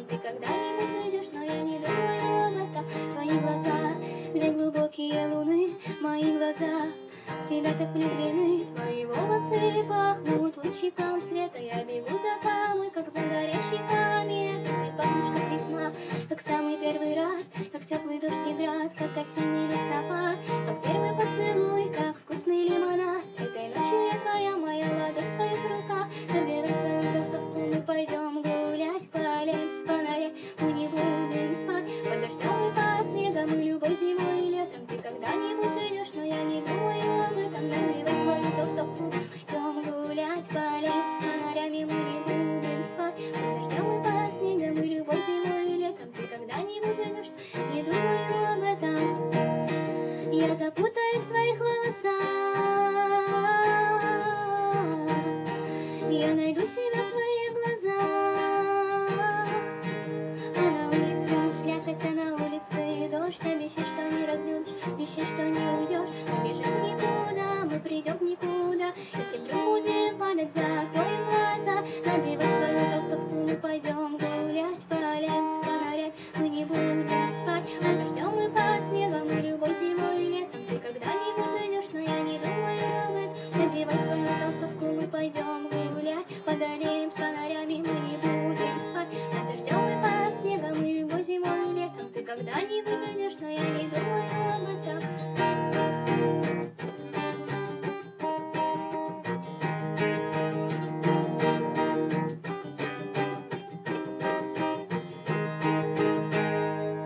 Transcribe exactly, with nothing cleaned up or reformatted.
Ты когда-нибудь уйдешь, но я не думаю об этом. Твои глаза, две глубокие луны, мои глаза в тебя так влюблены. Твои волосы пахнут лучиком света. Я бегу за тобой, как за горящей кометой. Ты пахнешь, как весна, как самый первый раз, как теплый дождь и град, как осенний листопад, как первый поцелуй, как вкусный лимонад. Этой ночью я твоя, моя ладонь в твоих руках. Набирай свою толстовку, мы пойдем гулять, полем с фонаря, мы не будем спать под дождем и под снегом, и любой зимой и летом. Ты когда-нибудь уйдешь, но я не думаю об этом. Набирай свою толстовку, пойдем гулять, полем с фонарями, мы не будем спать под дождем и под снегом, и любой зимой и летом. Ты когда-нибудь уйдешь, не думаю об этом. Я запутаюсь в твоих волосах, я найду себя в твоих глазах. А на улице слякоть, а на улице дождь. Обещай, что не разлюбишь, обещай, что не уйдешь. Мы бежим никуда, мы придем никуда. Если вдруг будет падать, закроем глаза. Надевай свою толстовку, мы пойдем гулять, полем с фонарем, мы не будем спать под дождем и под снегом, и любой зимой и летом. Ты когда-нибудь уйдешь, но я не думаю об этом. Надевай свою толстовку, мы пойдем гулять, погорим с фонарями, мы не будем спать под дождем и под снегом, и любой зимой и летом. Ты когда-нибудь уйдешь, но я не думаю об этом.